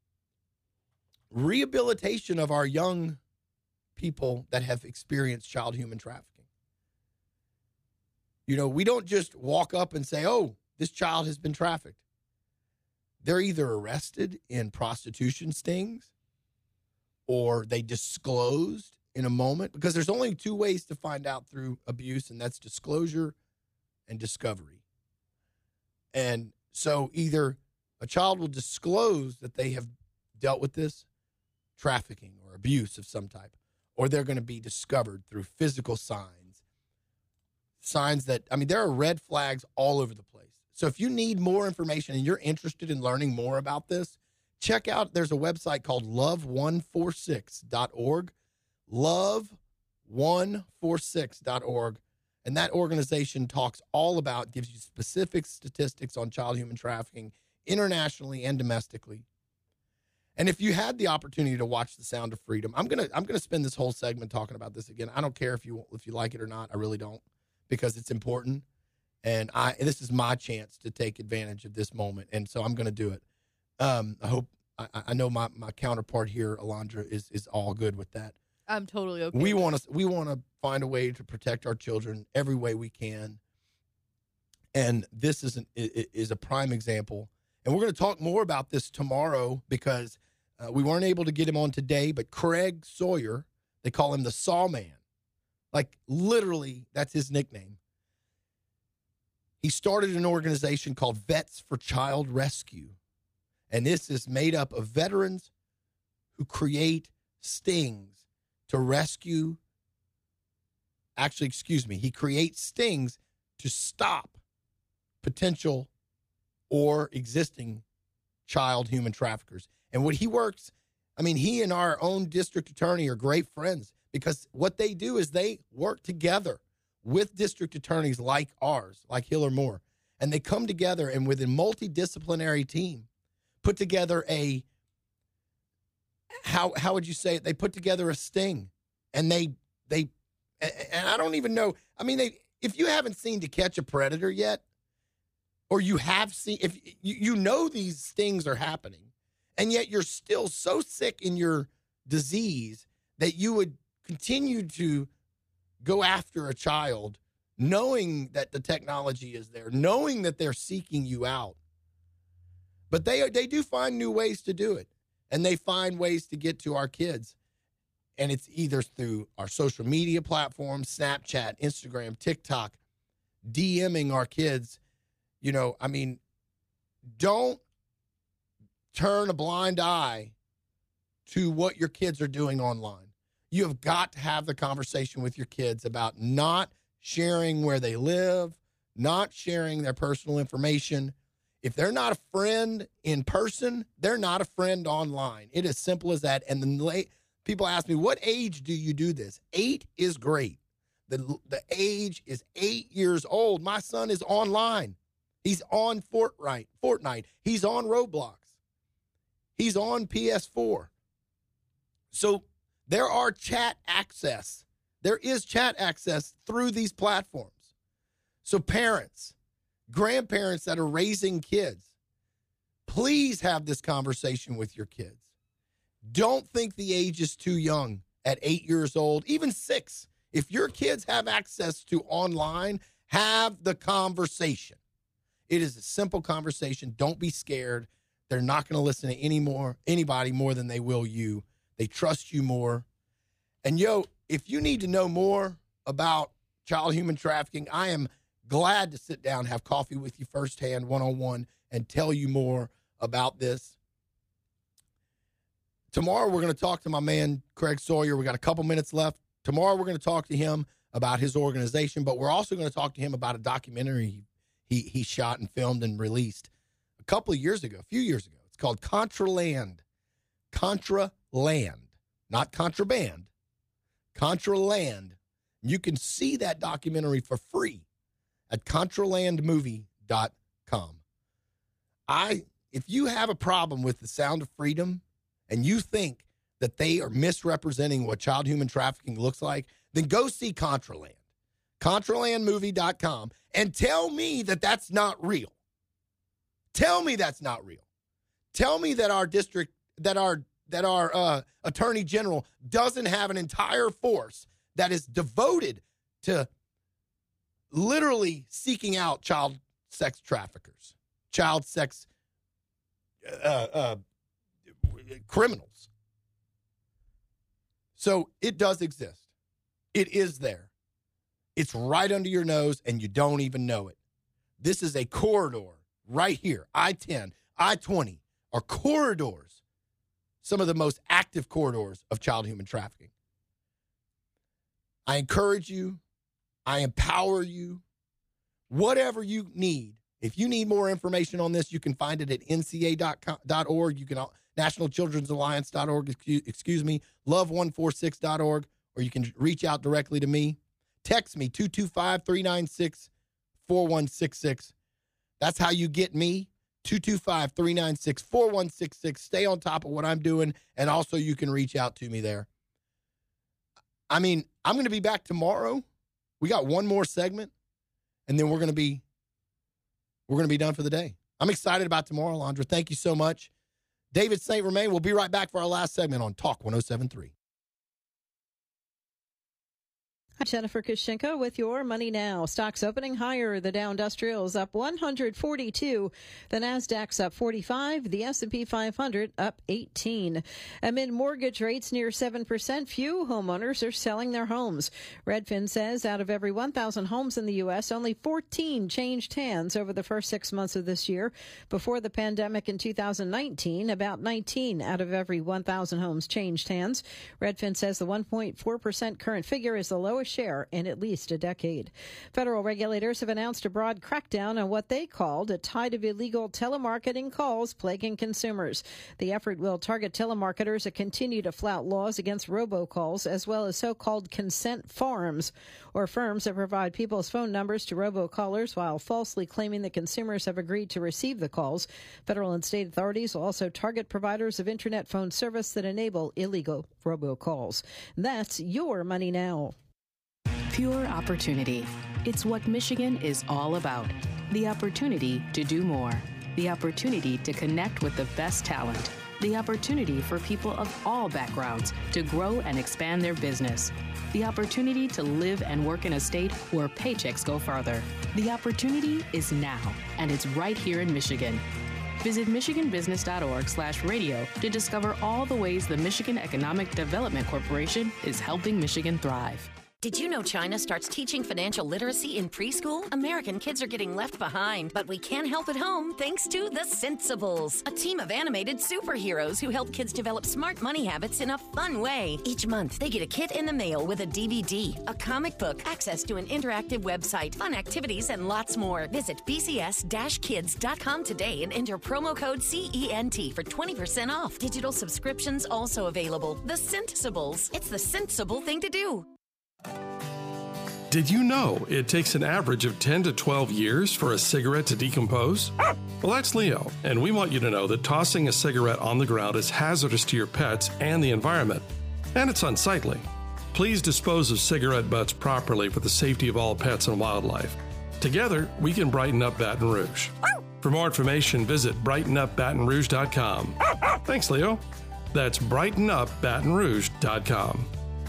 rehabilitation of our young people that have experienced child human trafficking. We don't just walk up and say, oh, this child has been trafficked. They're either arrested in prostitution stings or they disclosed in a moment, because there's only two ways to find out through abuse, and that's disclosure and discovery. And so either a child will disclose that they have dealt with this, trafficking or abuse of some type, or they're going to be discovered through physical signs that, I mean, there are red flags all over the place. So if you need more information and you're interested in learning more about this, check out, there's a website called love146.org, love146.org. And that organization talks all about, gives you specific statistics on child human trafficking internationally and domestically. And if you had the opportunity to watch The Sound of Freedom, I'm gonna spend this whole segment talking about this again. I don't care if you like it or not. I really don't, because it's important. And this is my chance to take advantage of this moment. And so I'm going to do it. I know my counterpart here, Alondra, is all good with that. I'm totally okay. We want to find a way to protect our children every way we can. And this is a prime example. And we're going to talk more about this tomorrow, because we weren't able to get him on today, but Craig Sawyer, they call him the Saw Man. Like, literally, that's his nickname. He started an organization called Vets for Child Rescue. And this is made up of veterans who create stings to rescue. Actually, excuse me. He creates stings to stop potential or existing child human traffickers. And what he works, I mean, he and our own district attorney are great friends, because what they do is they work together with district attorneys like ours, like Hill or Moore. And they come together and with a multidisciplinary team put together how would you say it? They put together a sting. And and I don't even know. I mean, if you haven't seen To Catch a Predator yet, or you have seen, if you know these stings are happening, and yet you're still so sick in your disease that you would continue to go after a child, knowing that the technology is there, knowing that they're seeking you out. But they do find new ways to do it, and they find ways to get to our kids. And it's either through our social media platforms, Snapchat, Instagram, TikTok, DMing our kids. You know, I mean, don't turn a blind eye to what your kids are doing online. You have got to have the conversation with your kids about not sharing where they live, not sharing their personal information. If they're not a friend in person, they're not a friend online. It is simple as that. And then people ask me, what age do you do this? 8 is great. The age is 8 years old. My son is online. He's on Fortnite. He's on Roblox. He's on PS4. So there are chat access. There is chat access through these platforms. So parents, grandparents that are raising kids, please have this conversation with your kids. Don't think the age is too young at 8 years old, even 6. If your kids have access to online, have the conversation. It is a simple conversation. Don't be scared. They're not going to listen to anybody more than they will you. They trust you more. And if you need to know more about child human trafficking, I am glad to sit down, have coffee with you firsthand, one-on-one, and tell you more about this. Tomorrow, we're going to talk to my man, Craig Sawyer. We got a couple minutes left. Tomorrow, we're going to talk to him about his organization, but we're also going to talk to him about a documentary he shot and filmed and released a few years ago. It's called Contraland. Contraland, not contraband. Contraland. You can see that documentary for free at contralandmovie.com. If you have a problem with The Sound of Freedom and you think that they are misrepresenting what child human trafficking looks like, then go see Contraland. Contralandmovie.com, and tell me that that's not real. Tell me that's not real. Tell me that our attorney general doesn't have an entire force that is devoted to literally seeking out child sex traffickers, child sex criminals. So it does exist. It is there. It's right under your nose, and you don't even know it. This is a corridor right here. I-10, I-20 are corridors some of the most active corridors of child human trafficking. I encourage you. I empower you. Whatever you need. If you need more information on this, you can find it at nca.org. You can National Children's Alliance.org, love146.org, or you can reach out directly to me. Text me, 225-396-4166. That's how you get me, 225-396-4166. Stay on top of what I'm doing, and also you can reach out to me there. I mean, I'm going to be back tomorrow. We got one more segment, and then we're going to be done for the day. I'm excited about tomorrow, Alondra. Thank you so much. David St. Romain, we'll be right back for our last segment on Talk 107.3. Hi, Jennifer Kushinka with your Money Now. Stocks opening higher. The Dow Industrial is up 142. The Nasdaq's up 45. The S&P 500 up 18. Amid mortgage rates near 7%, few homeowners are selling their homes. Redfin says out of every 1,000 homes in the U.S., only 14 changed hands over the first 6 months of this year. Before the pandemic in 2019, about 19 out of every 1,000 homes changed hands. Redfin says the 1.4% current figure is the lowest share in at least a decade. Federal regulators have announced a broad crackdown on what they called a tide of illegal telemarketing calls plaguing consumers. The effort will target telemarketers that continue to flout laws against robocalls, as well as so-called consent farms, or firms that provide people's phone numbers to robocallers while falsely claiming that consumers have agreed to receive the calls. Federal and state authorities will also target providers of internet phone service that enable illegal robocalls. That's your Money Now. Pure opportunity. It's what Michigan is all about. The opportunity to do more. The opportunity to connect with the best talent. The opportunity for people of all backgrounds to grow and expand their business. The opportunity to live and work in a state where paychecks go farther. The opportunity is now, and it's right here in Michigan. Visit michiganbusiness.org/radio to discover all the ways the Michigan Economic Development Corporation is helping Michigan thrive. Did you know China starts teaching financial literacy in preschool? American kids are getting left behind, but we can't help at home thanks to The Sensibles, a team of animated superheroes who help kids develop smart money habits in a fun way. Each month, they get a kit in the mail with a DVD, a comic book, access to an interactive website, fun activities, and lots more. Visit bcs-kids.com today and enter promo code CENT for 20% off. Digital subscriptions also available. The Sensibles. It's the sensible thing to do. Did you know it takes an average of 10 to 12 years for a cigarette to decompose? Well, that's Leo, and we want you to know that tossing a cigarette on the ground is hazardous to your pets and the environment, and it's unsightly. Please dispose of cigarette butts properly for the safety of all pets and wildlife. Together, we can brighten up Baton Rouge. For more information, visit brightenupbatonrouge.com. Thanks, Leo. That's brightenupbatonrouge.com.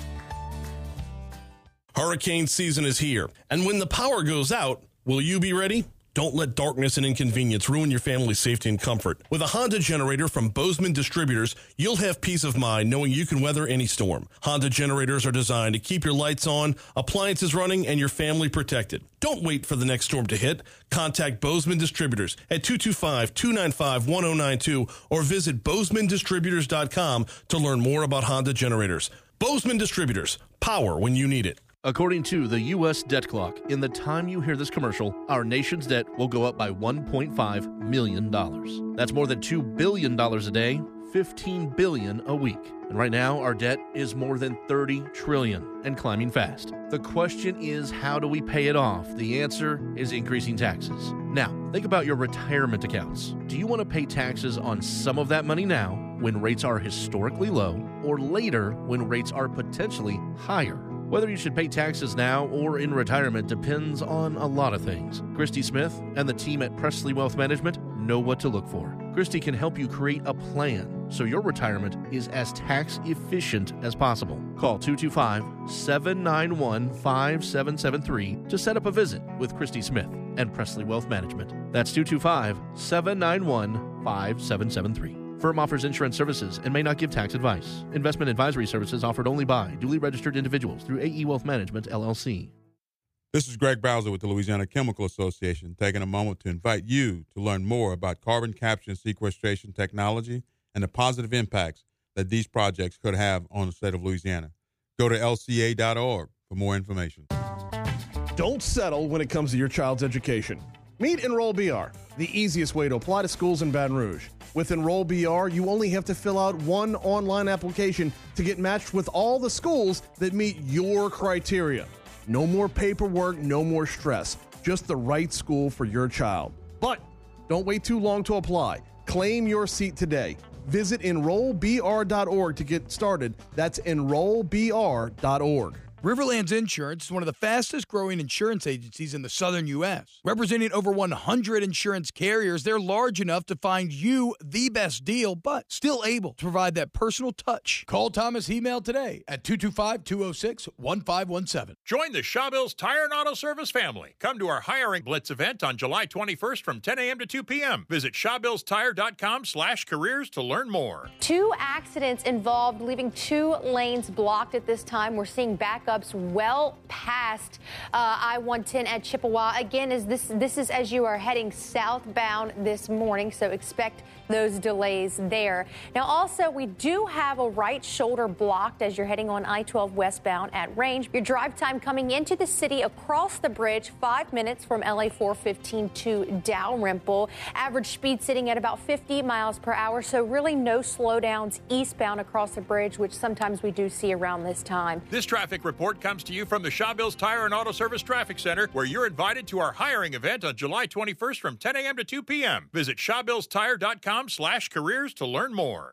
Hurricane season is here, and when the power goes out, will you be ready? Don't let darkness and inconvenience ruin your family's safety and comfort. With a Honda generator from Bozeman Distributors, you'll have peace of mind knowing you can weather any storm. Honda generators are designed to keep your lights on, appliances running, and your family protected. Don't wait for the next storm to hit. Contact Bozeman Distributors at 225-295-1092 or visit bozemandistributors.com to learn more about Honda generators. Bozeman Distributors, power when you need it. According to the U.S. Debt Clock, in the time you hear this commercial, our nation's debt will go up by $1.5 million. That's more than $2 billion a day, $15 billion a week. And right now, our debt is more than $30 trillion and climbing fast. The question is, how do we pay it off? The answer is increasing taxes. Now, think about your retirement accounts. Do you want to pay taxes on some of that money now, when rates are historically low, or later when rates are potentially higher? Whether you should pay taxes now or in retirement depends on a lot of things. Christy Smith and the team at Presley Wealth Management know what to look for. Christy can help you create a plan so your retirement is as tax efficient as possible. Call 225-791-5773 to set up a visit with Christy Smith and Presley Wealth Management. That's 225-791-5773. Firm offers insurance services and may not give tax advice. Investment advisory services offered only by duly registered individuals through AE Wealth Management, LLC. This is Greg Bowser with the Louisiana Chemical Association, taking a moment to invite you to learn more about carbon capture and sequestration technology and the positive impacts that these projects could have on the state of Louisiana. Go to lca.org for more information. Don't settle when it comes to your child's education. Meet Enroll BR, the easiest way to apply to schools in Baton Rouge. With Enroll BR, you only have to fill out one online application to get matched with all the schools that meet your criteria. No more paperwork, no more stress. Just the right school for your child. But don't wait too long to apply. Claim your seat today. Visit enrollbr.org to get started. That's enrollbr.org. Riverlands Insurance is one of the fastest growing insurance agencies in the southern U.S. Representing over 100 insurance carriers, they're large enough to find you the best deal, but still able to provide that personal touch. Call Thomas Email today at 225-206-1517. Join the Shawbills Tire and Auto Service family. Come to our Hiring Blitz event on July 21st from 10 a.m. to 2 p.m. Visit ShawbillsTire.com/careers to learn more. 2 accidents involved, leaving 2 lanes blocked at this time. We're seeing backups well past I-110 at Chippewa. Again, this is as you are heading southbound this morning, so expect those delays there. Now, also, we do have a right shoulder blocked as you're heading on I-12 westbound at Range. Your drive time coming into the city across the bridge, 5 minutes from LA 415 to Dalrymple. Average speed sitting at about 50 miles per hour, so really no slowdowns eastbound across the bridge, which sometimes we do see around this time. This traffic report comes to you from the Shawbills Tire and Auto Service Traffic Center, where you're invited to our hiring event on July 21st from 10 a.m. to 2 p.m. Visit ShawbillsTire.com/careers to learn more.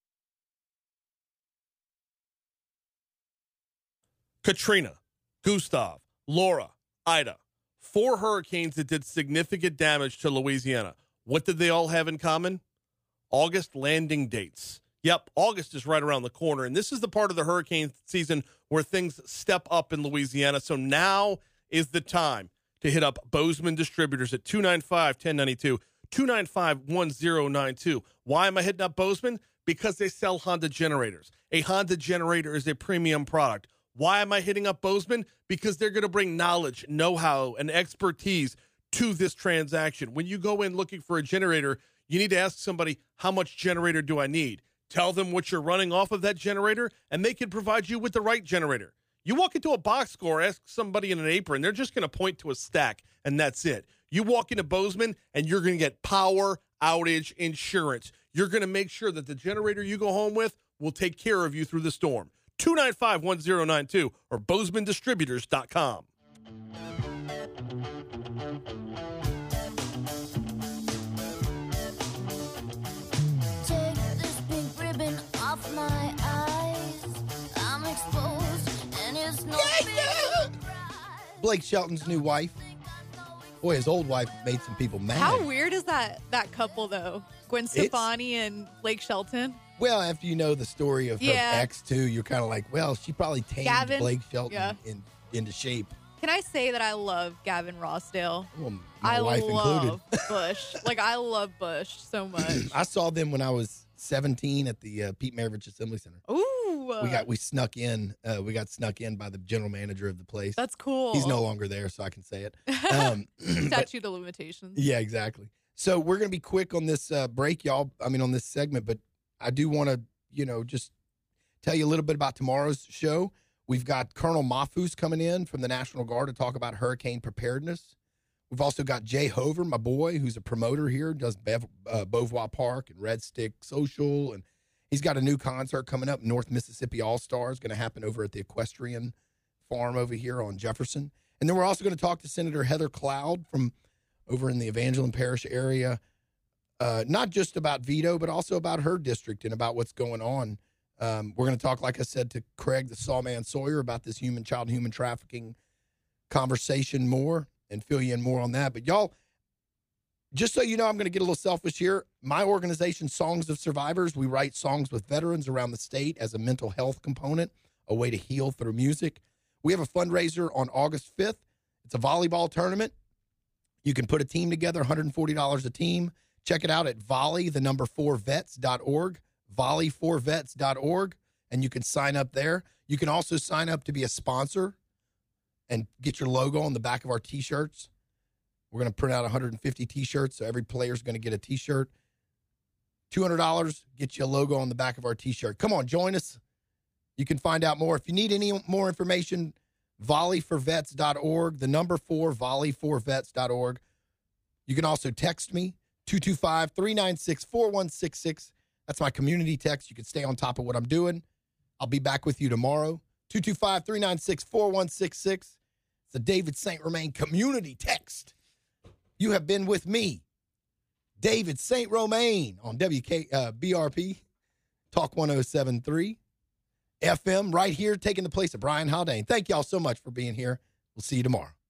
Katrina, Gustav, Laura, Ida. 4 hurricanes that did significant damage to Louisiana. What did they all have in common? August landing dates. Yep, August is right around the corner, and this is the part of the hurricane season where things step up in Louisiana. So now is the time to hit up Bozeman Distributors at 295-1092, 295-1092. Why am I hitting up Bozeman? Because they sell Honda generators. A Honda generator is a premium product. Why am I hitting up Bozeman? Because they're going to bring knowledge, know-how, and expertise to this transaction. When you go in looking for a generator, you need to ask somebody, how much generator do I need? Tell them what you're running off of that generator, and they can provide you with the right generator. You walk into a box score, ask somebody in an apron, they're just going to point to a stack, and that's it. You walk into Bozeman, and you're going to get power outage insurance. You're going to make sure that the generator you go home with will take care of you through the storm. 295-1092 or BozemanDistributors.com. My eyes, I'm exposed, and it's no Blake Shelton's new wife. Boy, his old wife made some people mad. How weird is that couple, though? Gwen Stefani and Blake Shelton? Well, after you know the story of her ex, too, you're kind of like, well, she probably tamed Blake Shelton into shape. Can I say that I love Gavin Rossdale? Well, my wife love included. Bush. I love Bush so much. I saw them when I was 17 at the Pete Maravich Assembly Center. Ooh. We snuck in. We got snuck in by the general manager of the place. That's cool. He's no longer there, so I can say it. Statute of limitations. Yeah, exactly. So we're going to be quick on this break, y'all. On this segment, but I do want to, just tell you a little bit about tomorrow's show. We've got Colonel Mahfouz coming in from the National Guard to talk about hurricane preparedness. We've also got Jay Hover, my boy, who's a promoter here, does Beauvoir Park and Red Stick Social, and he's got a new concert coming up, North Mississippi All-Stars, going to happen over at the Equestrian Farm over here on Jefferson. And then we're also going to talk to Senator Heather Cloud from over in the Evangeline Parish area, not just about veto, but also about her district and about what's going on. We're going to talk, like I said, to Craig the Sawman Sawyer about this human trafficking conversation more and fill you in more on that. But y'all, just so you know, I'm going to get a little selfish here. My organization, Songs of Survivors, we write songs with veterans around the state as a mental health component, a way to heal through music. We have a fundraiser on August 5th. It's a volleyball tournament. You can put a team together, $140 a team. Check it out at volley4vets.org, volley4vets.org, and you can sign up there. You can also sign up to be a sponsor and get your logo on the back of our T-shirts. We're going to print out 150 T-shirts, so every player is going to get a T-shirt. $200 gets you a logo on the back of our T-shirt. Come on, join us. You can find out more. If you need any more information, volleyforvets.org, the number 4, volleyforvets.org. You can also text me, 225-396-4166. That's my community text. You can stay on top of what I'm doing. I'll be back with you tomorrow. 225-396-4166. It's the David St. Romain community text. You have been with me, David St. Romain, on BRP, Talk 107.3 FM, right here, taking the place of Brian Haldane. Thank y'all so much for being here. We'll see you tomorrow.